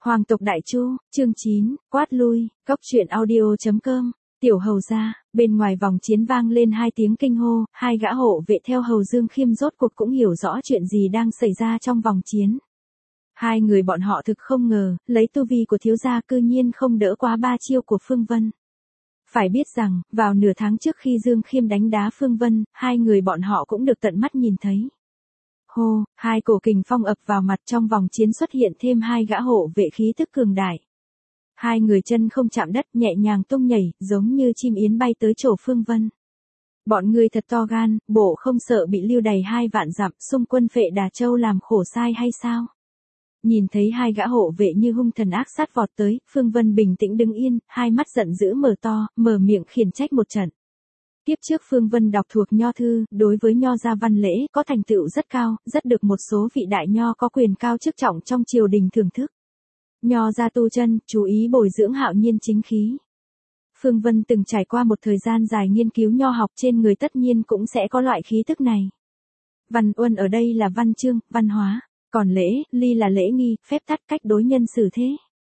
Hoàng tộc Đại Chu, chương 9, quát lui, cóc truyện audio.com, tiểu hầu gia, bên ngoài vòng chiến vang lên hai tiếng kinh hô, hai gã hộ vệ theo hầu Dương Khiêm rốt cuộc cũng hiểu rõ chuyện gì đang xảy ra trong vòng chiến. Hai người bọn họ thực không ngờ, lấy tu vi của thiếu gia cư nhiên không đỡ quá ba chiêu của Phương Vân. Phải biết rằng, vào nửa tháng trước khi Dương Khiêm đánh đá Phương Vân, hai người bọn họ cũng được tận mắt nhìn thấy. Hô, hai cổ kình phong ập vào mặt, trong vòng chiến xuất hiện thêm hai gã hộ vệ khí tức cường đại. Hai người chân không chạm đất, nhẹ nhàng tung nhảy, giống như chim yến bay tới chỗ Phương Vân. Bọn người thật to gan, bộ không sợ bị lưu đày 2 vạn dặm, xung quân Phệ Đà Châu làm khổ sai hay sao? Nhìn thấy hai gã hộ vệ như hung thần ác sát vọt tới, Phương Vân bình tĩnh đứng yên, hai mắt giận dữ mở to, mở miệng khiển trách một trận. Tiếp trước Phương Vân đọc thuộc nho thư, đối với nho gia văn lễ có thành tựu rất cao, rất được một số vị đại nho có quyền cao chức trọng trong triều đình thưởng thức. Nho gia tu chân, chú ý bồi dưỡng hạo nhiên chính khí. Phương Vân từng trải qua một thời gian dài nghiên cứu nho học, trên người tất nhiên cũng sẽ có loại khí tức này. Văn uân ở đây là văn chương, văn hóa, còn lễ, ly là lễ nghi, phép tắc cách đối nhân xử thế.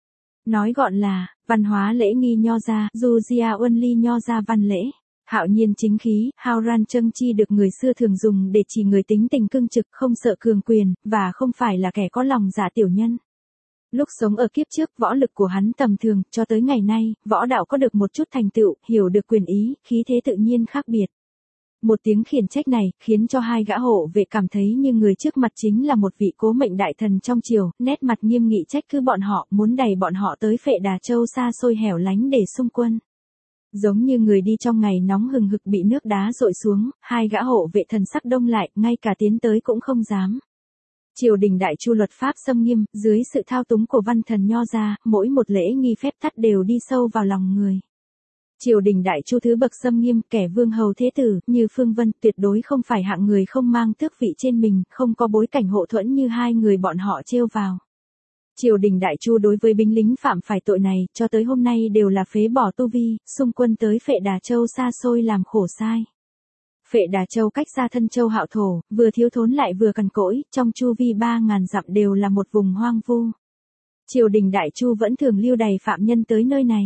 Nói gọn là, văn hóa lễ nghi nho gia, du gia uân ly nho gia văn lễ. Hạo nhiên chính khí, hao ran trâng chi được người xưa thường dùng để chỉ người tính tình cương trực, không sợ cường quyền, và không phải là kẻ có lòng dạ tiểu nhân. Lúc sống ở kiếp trước, võ lực của hắn tầm thường, cho tới ngày nay, võ đạo có được một chút thành tựu, hiểu được quyền ý, khí thế tự nhiên khác biệt. Một tiếng khiển trách này, khiến cho hai gã hộ vệ cảm thấy như người trước mặt chính là một vị cố mệnh đại thần trong triều, nét mặt nghiêm nghị trách cứ bọn họ, muốn đẩy bọn họ tới Phệ Đà Châu xa xôi hẻo lánh để xung quân. Giống như người đi trong ngày nóng hừng hực bị nước đá dội xuống, hai gã hộ vệ thần sắc đông lại, ngay cả tiến tới cũng không dám. Triều đình Đại Chu luật pháp xâm nghiêm, dưới sự thao túng của văn thần nho gia, mỗi một lễ nghi phép tắc đều đi sâu vào lòng người. Triều đình Đại Chu thứ bậc xâm nghiêm, kẻ vương hầu thế tử, như Phương Vân, tuyệt đối không phải hạng người không mang tước vị trên mình, không có bối cảnh hộ thuẫn như hai người bọn họ trêu vào. Triều đình Đại Chu đối với binh lính phạm phải tội này, cho tới hôm nay đều là phế bỏ tu vi, xung quân tới Phệ Đà Châu xa xôi làm khổ sai. Phệ Đà Châu cách xa Thân Châu Hạo Thổ, vừa thiếu thốn lại vừa cằn cỗi, trong chu vi 3.000 dặm đều là một vùng hoang vu. Triều đình Đại Chu vẫn thường lưu đày phạm nhân tới nơi này.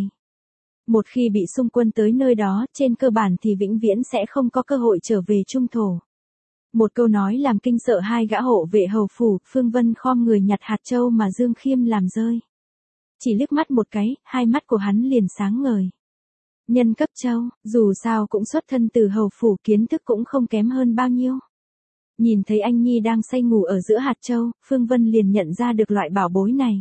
Một khi bị xung quân tới nơi đó, trên cơ bản thì vĩnh viễn sẽ không có cơ hội trở về trung thổ. Một câu nói làm kinh sợ hai gã hộ vệ hầu phủ, Phương Vân khom người nhặt hạt châu mà Dương Khiêm làm rơi. Chỉ liếc mắt một cái, hai mắt của hắn liền sáng ngời. Nhân cấp châu, dù sao cũng xuất thân từ hầu phủ, kiến thức cũng không kém hơn bao nhiêu. Nhìn thấy anh nhi đang say ngủ ở giữa hạt châu, Phương Vân liền nhận ra được loại bảo bối này.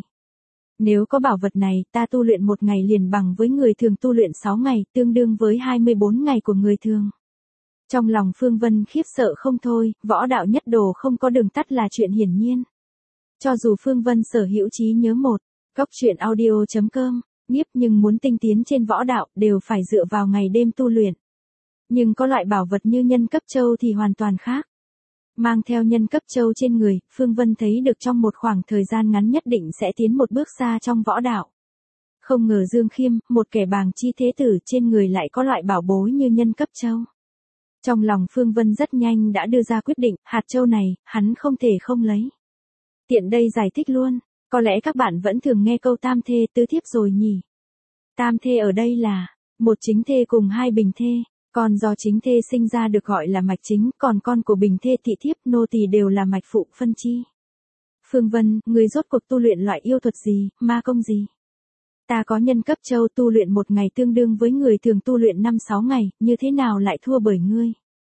Nếu có bảo vật này, ta tu luyện một ngày liền bằng với người thường tu luyện 6 ngày, tương đương với 24 ngày của người thường. Trong lòng Phương Vân khiếp sợ không thôi, võ đạo nhất đồ không có đường tắt là chuyện hiển nhiên. Cho dù Phương Vân sở hữu trí nhớ một, cóc truyện audio.com, nhiếp nhưng muốn tinh tiến trên võ đạo, đều phải dựa vào ngày đêm tu luyện. Nhưng có loại bảo vật như nhân cấp châu thì hoàn toàn khác. Mang theo nhân cấp châu trên người, Phương Vân thấy được trong một khoảng thời gian ngắn nhất định sẽ tiến một bước xa trong võ đạo. Không ngờ Dương Khiêm, một kẻ bàng chi thế tử, trên người lại có loại bảo bối như nhân cấp châu. Trong lòng Phương Vân rất nhanh đã đưa ra quyết định, hạt châu này, hắn không thể không lấy. Tiện đây giải thích luôn, có lẽ các bạn vẫn thường nghe câu tam thê tứ thiếp rồi nhỉ. Tam thê ở đây là, một chính thê cùng 2 bình thê, còn do chính thê sinh ra được gọi là mạch chính, còn con của bình thê thị thiếp nô tỳ đều là mạch phụ phân chi. Phương Vân, người rốt cuộc tu luyện loại yêu thuật gì, ma công gì? Ta có nhân cấp châu tu luyện một ngày tương đương với người thường tu luyện 5-6 ngày, như thế nào lại thua bởi ngươi?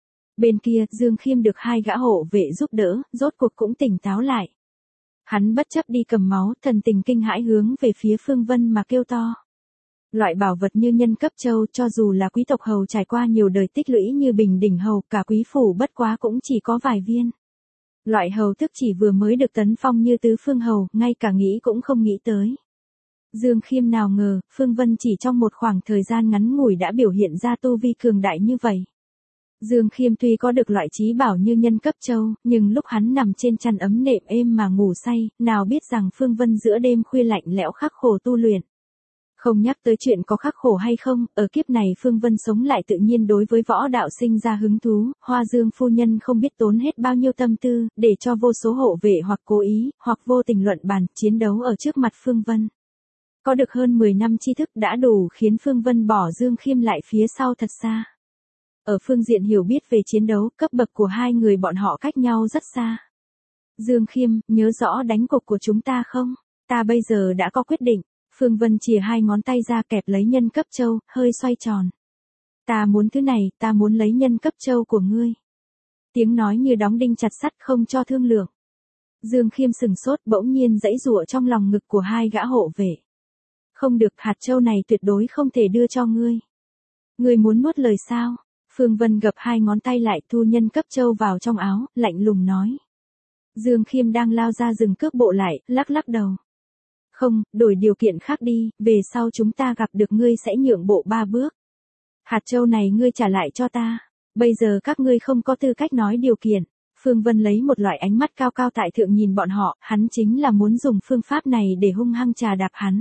Bên kia, Dương Khiêm được hai gã hộ vệ giúp đỡ, rốt cuộc cũng tỉnh táo lại. Hắn bất chấp đi cầm máu, thần tình kinh hãi hướng về phía Phương Vân mà kêu to. Loại bảo vật như nhân cấp châu, cho dù là quý tộc hầu trải qua nhiều đời tích lũy như Bình Đỉnh hầu, cả quý phủ bất quá cũng chỉ có vài viên. Loại hầu thức chỉ vừa mới được tấn phong như Tứ Phương hầu, ngay cả nghĩ cũng không nghĩ tới. Dương Khiêm nào ngờ, Phương Vân chỉ trong một khoảng thời gian ngắn ngủi đã biểu hiện ra tu vi cường đại như vậy. Dương Khiêm tuy có được loại trí bảo như nhân cấp châu, nhưng lúc hắn nằm trên chăn ấm nệm êm mà ngủ say, nào biết rằng Phương Vân giữa đêm khuya lạnh lẽo khắc khổ tu luyện. Không nhắc tới chuyện có khắc khổ hay không, ở kiếp này Phương Vân sống lại tự nhiên đối với võ đạo sinh ra hứng thú, Hoa Dương phu nhân không biết tốn hết bao nhiêu tâm tư, để cho vô số hộ vệ hoặc cố ý, hoặc vô tình luận bàn, chiến đấu ở trước mặt Phương Vân. Có được hơn 10 năm tri thức đã đủ khiến Phương Vân bỏ Dương Khiêm lại phía sau thật xa. Ở phương diện hiểu biết về chiến đấu, cấp bậc của hai người bọn họ cách nhau rất xa. Dương Khiêm, nhớ rõ đánh cuộc của chúng ta không? Ta bây giờ đã có quyết định. Phương Vân chìa hai ngón tay ra kẹp lấy nhân cấp châu, hơi xoay tròn. Ta muốn thứ này, ta muốn lấy nhân cấp châu của ngươi. Tiếng nói như đóng đinh chặt sắt không cho thương lượng. Dương Khiêm sừng sốt bỗng nhiên giãy giụa trong lòng ngực của hai gã hộ vệ. Không được, hạt châu này tuyệt đối không thể đưa cho ngươi. Ngươi muốn nuốt lời sao? Phương Vân gập hai ngón tay lại thu nhân cấp châu vào trong áo, lạnh lùng nói. Dương Khiêm đang lao ra dừng cước bộ lại, lắc lắc đầu. Không, đổi điều kiện khác đi, về sau chúng ta gặp được ngươi sẽ nhượng bộ 3 bước. Hạt châu này ngươi trả lại cho ta. Bây giờ các ngươi không có tư cách nói điều kiện. Phương Vân lấy một loại ánh mắt cao cao tại thượng nhìn bọn họ, hắn chính là muốn dùng phương pháp này để hung hăng trà đạp hắn.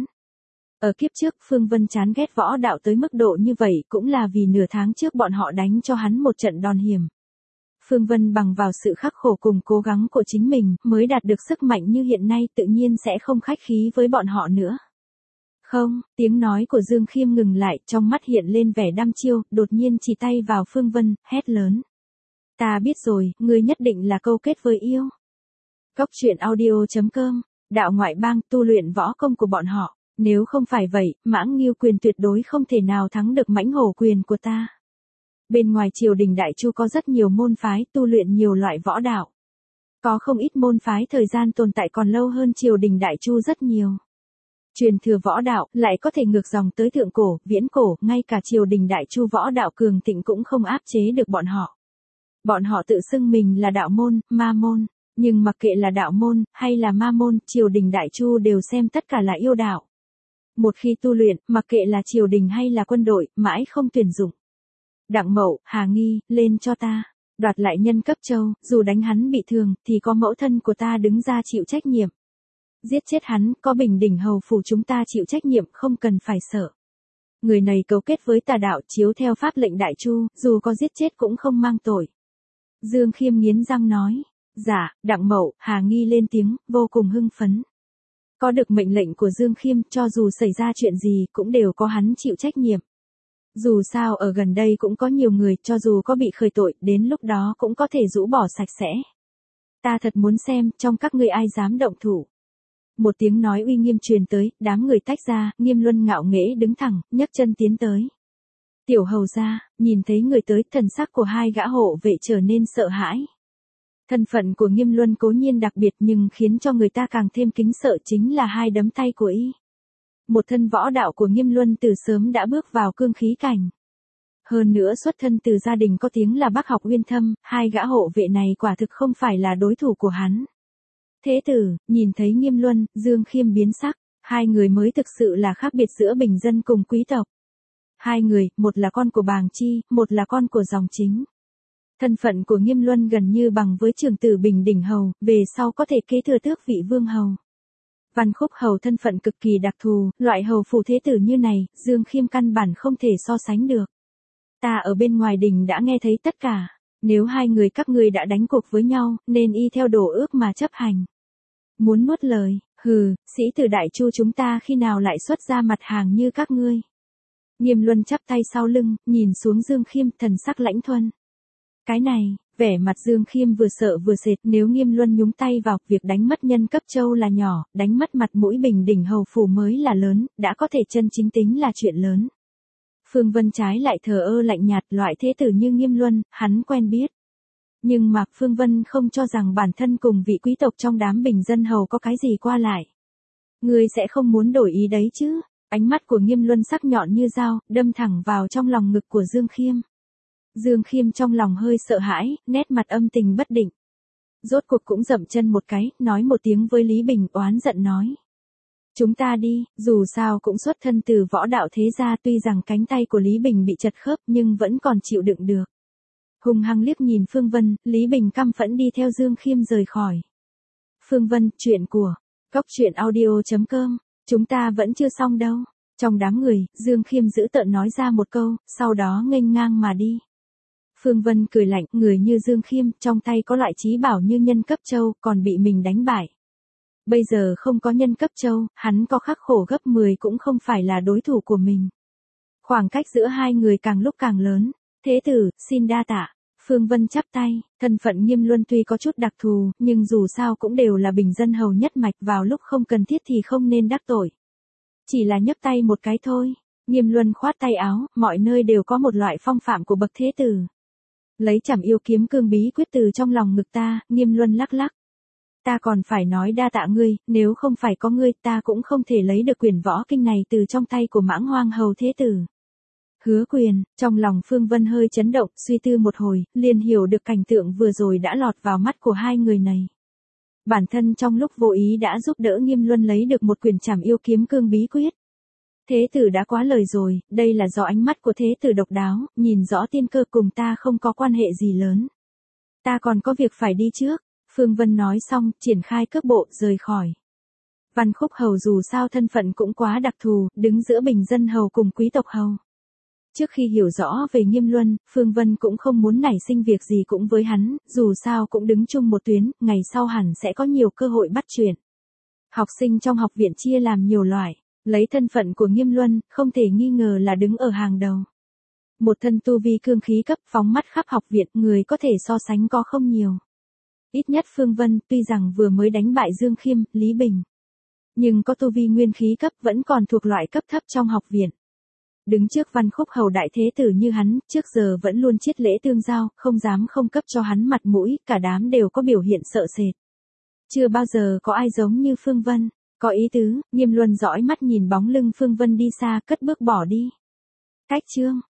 Ở kiếp trước Phương Vân chán ghét võ đạo tới mức độ như vậy cũng là vì nửa tháng trước bọn họ đánh cho hắn một trận đòn hiểm. Phương Vân bằng vào sự khắc khổ cùng cố gắng của chính mình mới đạt được sức mạnh như hiện nay, tự nhiên sẽ không khách khí với bọn họ nữa. Không, tiếng nói của Dương Khiêm ngừng lại, trong mắt hiện lên vẻ đăm chiêu, đột nhiên chỉ tay vào Phương Vân, hét lớn. Ta biết rồi, ngươi nhất định là câu kết với yêu. Cốc truyện audio.com, đạo ngoại bang tu luyện võ công của bọn họ. Nếu không phải vậy, Mãng Nghiêu quyền tuyệt đối không thể nào thắng được Mãnh Hổ quyền của ta. Bên ngoài triều đình Đại Chu có rất nhiều môn phái tu luyện nhiều loại võ đạo. Có không ít môn phái thời gian tồn tại còn lâu hơn triều đình Đại Chu rất nhiều. Truyền thừa võ đạo lại có thể ngược dòng tới thượng cổ, viễn cổ, ngay cả triều đình Đại Chu võ đạo cường thịnh cũng không áp chế được bọn họ. Bọn họ tự xưng mình là đạo môn, ma môn, nhưng mặc kệ là đạo môn hay là ma môn, triều đình Đại Chu đều xem tất cả là yêu đạo. Một khi tu luyện, mặc kệ là triều đình hay là quân đội, mãi không tuyển dụng. Đặng Mậu, Hà Nghi, lên cho ta. Đoạt lại nhân cấp châu, dù đánh hắn bị thương, thì có mẫu thân của ta đứng ra chịu trách nhiệm. Giết chết hắn, có Bình Đỉnh hầu phủ chúng ta chịu trách nhiệm, không cần phải sợ. Người này cấu kết với tà đạo, chiếu theo pháp lệnh Đại Chu, dù có giết chết cũng không mang tội. Dương Khiêm nghiến răng nói. Dạ, Đặng Mậu, Hà Nghi lên tiếng, vô cùng hưng phấn. Có được mệnh lệnh của Dương Khiêm, cho dù xảy ra chuyện gì cũng đều có hắn chịu trách nhiệm. Dù sao ở gần đây cũng có nhiều người, cho dù có bị khởi tội, đến lúc đó cũng có thể rũ bỏ sạch sẽ. Ta thật muốn xem, trong các ngươi ai dám động thủ. Một tiếng nói uy nghiêm truyền tới, đám người tách ra, Nghiêm Luân ngạo nghễ đứng thẳng, nhấc chân tiến tới. Tiểu hầu gia, nhìn thấy người tới, thần sắc của hai gã hộ vệ trở nên sợ hãi. Thân phận của Nghiêm Luân cố nhiên đặc biệt nhưng khiến cho người ta càng thêm kính sợ chính là hai đấm tay của y. Một thân võ đạo của Nghiêm Luân từ sớm đã bước vào cương khí cảnh. Hơn nữa xuất thân từ gia đình có tiếng là Bắc học uyên thâm, hai gã hộ vệ này quả thực không phải là đối thủ của hắn. Thế tử, nhìn thấy Nghiêm Luân, Dương Khiêm biến sắc, hai người mới thực sự là khác biệt giữa bình dân cùng quý tộc. Hai người, một là con của Bàng Chi, một là con của dòng chính. Thân phận của Nghiêm Luân gần như bằng với trưởng tử Bình Đỉnh hầu, về sau có thể kế thừa tước vị vương hầu. Văn Khúc hầu thân phận cực kỳ đặc thù, loại hầu phủ thế tử như này, Dương Khiêm căn bản không thể so sánh được. Ta ở bên ngoài đình đã nghe thấy tất cả, nếu hai người các ngươi đã đánh cuộc với nhau, nên y theo đồ ước mà chấp hành. Muốn nuốt lời, hừ, sĩ tử Đại Chu chúng ta khi nào lại xuất ra mặt hàng như các ngươi. Nghiêm Luân chắp tay sau lưng, nhìn xuống Dương Khiêm, thần sắc lãnh thuần. Cái này, vẻ mặt Dương Khiêm vừa sợ vừa sệt, nếu Nghiêm Luân nhúng tay vào, việc đánh mất nhân cấp châu là nhỏ, đánh mất mặt mũi Bình Đỉnh hầu phủ mới là lớn, đã có thể chân chính tính là chuyện lớn. Phương Vân trái lại thờ ơ lạnh nhạt, loại thế tử như Nghiêm Luân, hắn quen biết. Nhưng mà Phương Vân không cho rằng bản thân cùng vị quý tộc trong đám bình dân hầu có cái gì qua lại. Ngươi sẽ không muốn đổi ý đấy chứ? Ánh mắt của Nghiêm Luân sắc nhọn như dao, đâm thẳng vào trong lòng ngực của Dương Khiêm. Dương Khiêm trong lòng hơi sợ hãi, nét mặt âm tình bất định. Rốt cuộc cũng dậm chân một cái, nói một tiếng với Lý Bình, oán giận nói. Chúng ta đi, dù sao cũng xuất thân từ võ đạo thế gia, tuy rằng cánh tay của Lý Bình bị chật khớp nhưng vẫn còn chịu đựng được. Hùng hăng liếc nhìn Phương Vân, Lý Bình căm phẫn đi theo Dương Khiêm rời khỏi. Phương Vân, chuyện của Cốc truyện audio.com, chúng ta vẫn chưa xong đâu. Trong đám người, Dương Khiêm giữ tợn nói ra một câu, sau đó nghênh ngang mà đi. Phương Vân cười lạnh, người như Dương Khiêm, trong tay có loại trí bảo như nhân cấp châu, còn bị mình đánh bại. Bây giờ không có nhân cấp châu, hắn có khắc khổ gấp 10 cũng không phải là đối thủ của mình. Khoảng cách giữa hai người càng lúc càng lớn. Thế tử, xin đa tạ. Phương Vân chắp tay, thân phận Nghiêm Luân tuy có chút đặc thù, nhưng dù sao cũng đều là bình dân hầu nhất mạch, vào lúc không cần thiết thì không nên đắc tội. Chỉ là nhấc tay một cái thôi. Nghiêm Luân khoát tay áo, mọi nơi đều có một loại phong phạm của bậc thế tử. Lấy Trảm Yêu Kiếm Cương bí quyết từ trong lòng ngực ta, Nghiêm Luân lắc lắc. Ta còn phải nói đa tạ ngươi, nếu không phải có ngươi ta cũng không thể lấy được quyển võ kinh này từ trong tay của Mãng Hoang hầu thế tử. Hứa Quyền, trong lòng Phương Vân hơi chấn động, suy tư một hồi, liền hiểu được cảnh tượng vừa rồi đã lọt vào mắt của hai người này. Bản thân trong lúc vô ý đã giúp đỡ Nghiêm Luân lấy được một quyển Trảm Yêu Kiếm Cương bí quyết. Thế tử đã quá lời rồi, đây là do ánh mắt của thế tử độc đáo, nhìn rõ tiên cơ cùng ta không có quan hệ gì lớn. Ta còn có việc phải đi trước. Phương Vân nói xong, triển khai cước bộ, rời khỏi. Văn Khúc hầu dù sao thân phận cũng quá đặc thù, đứng giữa bình dân hầu cùng quý tộc hầu. Trước khi hiểu rõ về Nghiêm Luân, Phương Vân cũng không muốn nảy sinh việc gì cũng với hắn, dù sao cũng đứng chung một tuyến, ngày sau hẳn sẽ có nhiều cơ hội bắt chuyện. Học sinh trong học viện chia làm nhiều loại, lấy thân phận của Nghiêm Luân, không thể nghi ngờ là đứng ở hàng đầu. Một thân tu vi cương khí cấp phóng mắt khắp học viện, người có thể so sánh có không nhiều. Ít nhất Phương Vân, tuy rằng vừa mới đánh bại Dương Khiêm, Lý Bình, nhưng có tu vi nguyên khí cấp vẫn còn thuộc loại cấp thấp trong học viện. Đứng trước Văn Khúc hầu đại thế tử như hắn, trước giờ vẫn luôn chiết lễ tương giao, không dám không cấp cho hắn mặt mũi, cả đám đều có biểu hiện sợ sệt. Chưa bao giờ có ai giống như Phương Vân, có ý tứ. Nghiêm Luân dõi mắt nhìn bóng lưng Phương Vân đi xa, cất bước bỏ đi. Cách chương